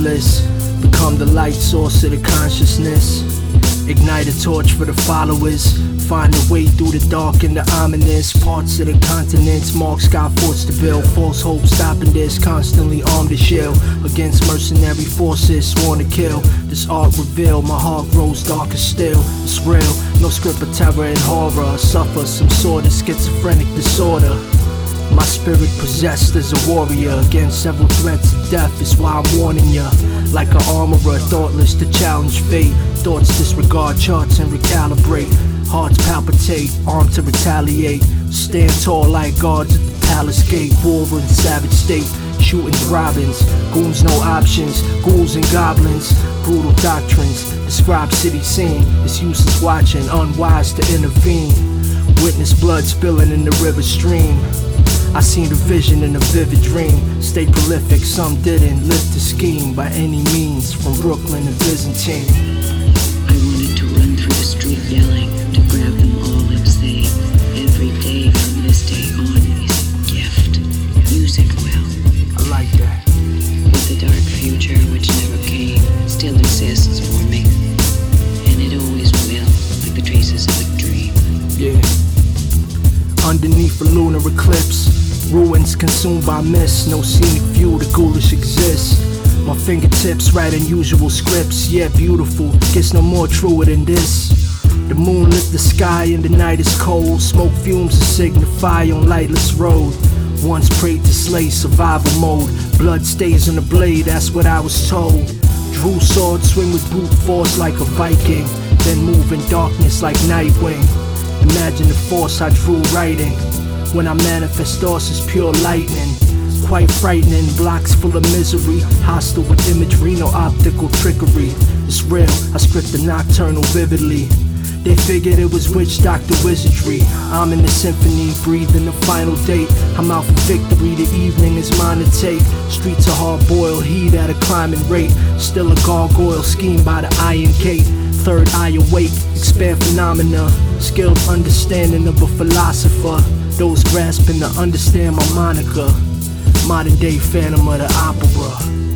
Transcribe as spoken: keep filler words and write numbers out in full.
powerless. Become the light source of the consciousness. Ignite a torch for the followers. Find a way through the dark and the ominous parts of the continents. Mark sky forts to build. False hope stopping this. Constantly armed to shield against mercenary forces sworn to kill. This art reveal. My heart grows darker still. It's real. No script of terror and horror. I suffer some sort of schizophrenic disorder. My spirit possessed as a warrior against several threats of death. Is why I'm warning ya. Like an armorer, thoughtless to challenge fate. Thoughts disregard charts and recalibrate. Hearts palpitate, armed to retaliate. Stand tall like guards at the palace gate. War in savage state, shooting robins. Goons no options, ghouls and goblins. Brutal doctrines, describe city scene. It's useless watching, unwise to intervene. Witness blood spilling in the river stream. I seen a vision in a vivid dream. Stay prolific, some didn't live to scheme by any means. From Brooklyn to Byzantine. I wanted to run through the street yelling, to grab them all and say, every day from this day on is a gift. Use it well. I like that. But the dark future which never came still exists for me. And it always will, like the traces of a dream. Yeah. Underneath a lunar eclipse, ruins consumed by mist. No scenic view, the ghoulish exists. My fingertips write unusual scripts. Yeah, beautiful, gets no more truer than this. The moon lit the sky and the night is cold. Smoke fumes to signify on lightless road. Once prayed to slay survival mode. Blood stays on the blade, that's what I was told. Drew sword, swing with brute force like a Viking. Then move in darkness like Nightwing. Imagine the force I drew writing. When I manifest thoughts as pure lightning. Quite frightening, blocks full of misery. Hostile with imagery, no optical trickery. It's real, I script the nocturnal vividly. They figured it was witch doctor wizardry. I'm in the symphony, breathing the final date. I'm out for victory, the evening is mine to take. Streets are hard-boiled, heat at a climbing rate. Still a gargoyle schemed by the iron gate. Third eye awake, expand phenomena. Skilled understanding of a philosopher. Those grasping to understand my moniker. Modern day Phantom of the Opera.